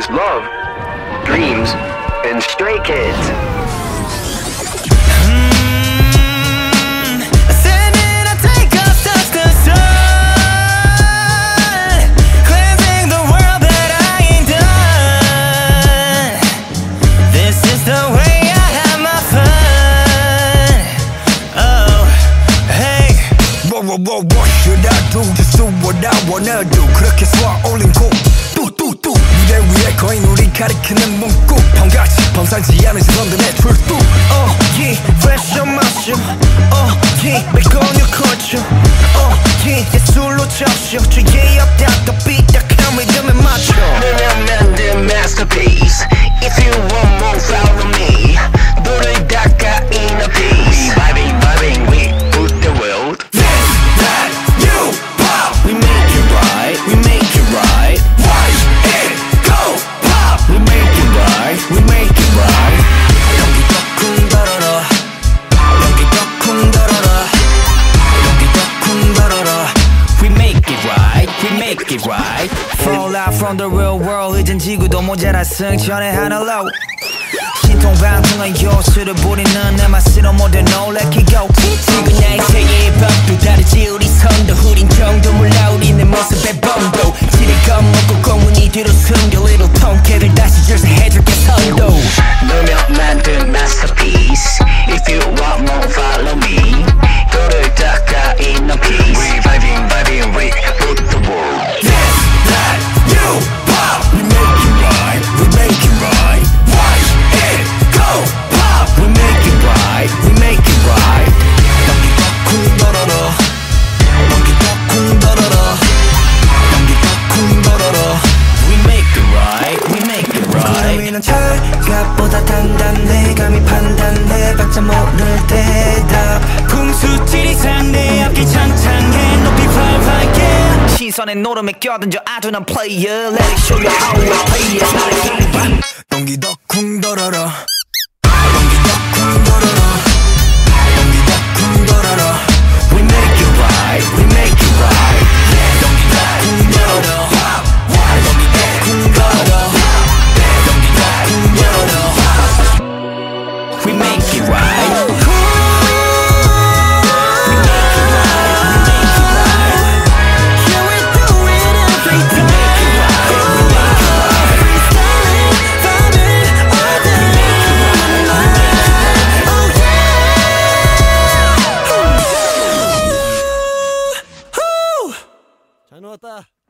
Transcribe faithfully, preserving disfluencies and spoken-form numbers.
is love, dreams, and Stray Kids. What, what should I do? Just do what I wanna do. 그렇게 쏘아 올린 곡 뚜뚜뚜 무대 위에 거인 우리 가리키는 문구 펑같이 범상치 않은 시선들 내 출두 Oh yeah, fresh on my shoe Oh yeah, back on your culture Oh yeah, 예술로 적셔 주의 없다 삐딱한 리듬에 맞춰 내가 만든 masterpiece. If you want more, follow me. 불을 닦아 in a piece. We vibing, vibing, we put the world. We make it right, we make it right. Watch it go pop. We make it right, we make it right. 여기도 쿵 달아라, 여기도 쿵 달아라, 여기도 쿵 달아라. We make it right, we make it right. Fall out from the real world. 이젠 지구도 모자라 승천의 하늘로. 신통방통한 요술을 부리는 내 맛으로 모두 놀래키고 지금 나의 세계의 법도 다르지 우리 선도 흐린 정도 몰라 우리 내 모습의 범도 지레 겁먹고 공문이 뒤로 숨겨 little 통쾌를 다시 절세해줄게 선도 너며 만든 masterpiece. If you want more, follow me. 불을 닦아 in a piece. We vibing, vibing, we put the world. This, that, you, pop. We make it right, we make it right. Watch it go pop. We make it right, we make it right. 여기도 쿵 달아라, 여기도 쿵 달아라, 여기도 쿵 달아라. We make it right, we make it right. 구름이는 철갑보다 단단해 감히 판단해 봤자 모를 대답 풍수지리 상대 앞길 창창해 높이 활활게 시선의 노름에 껴든져 아둔한 player Let it show you how we play it 동기도 쿵 달아라 동기도 쿵 달아라 동기도 쿵 달아라 We make it right, we make it right 동기도 쿵 달아라 동기도 쿵 달아라 동기도 쿵 달아라 We make it right 잘 나왔다.